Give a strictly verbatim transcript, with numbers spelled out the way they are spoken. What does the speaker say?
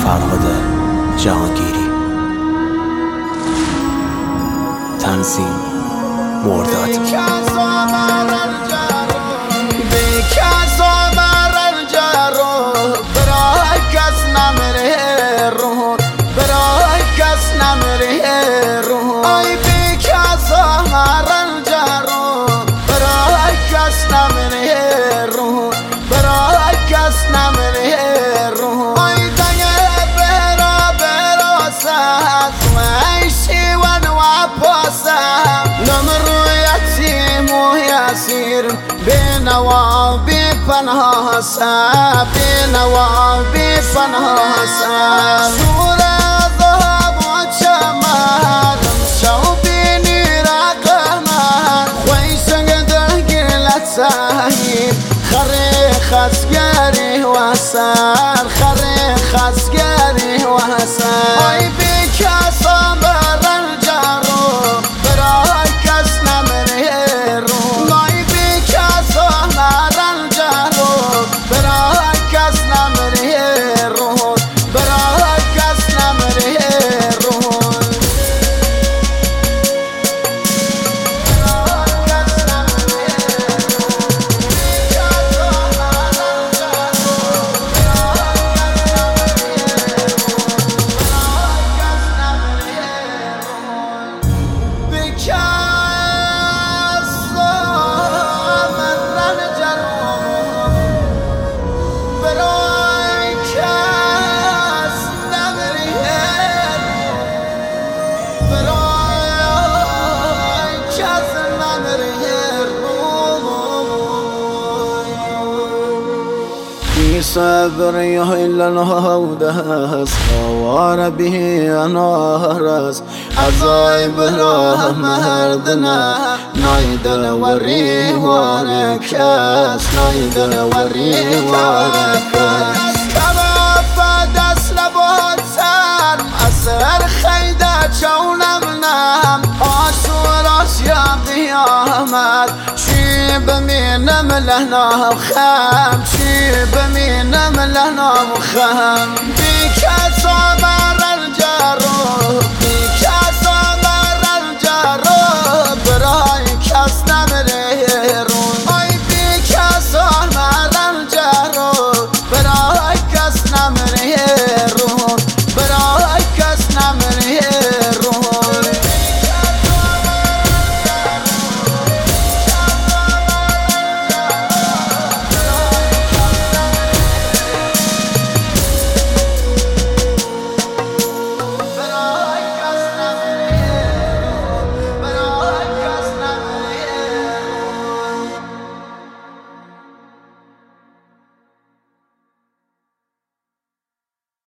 فرهاد جهانگیری. تنظیم مرداد. بنوا بپناه سا بنوا بپناه سا سور ذهب و چمن شو بینی رقمن خویشنگ درگلت سایی خری خسگری و سر خری خسگری و سر ای بی کسا برن جارو برای کس نمره رو نای بی کسا برن جارو برای کس نمره رو برای کس نمره رو صبر إلا الهودس خوار به نارس عزايب راه مهردنا نايدل وري وركاس نايدل وري وركاس كما فدس لبوت سر أسر خيدة شونمنا أسور أسيا قيامات شيب من ملهنا وخام شيب من ملهنا وخام بك صبا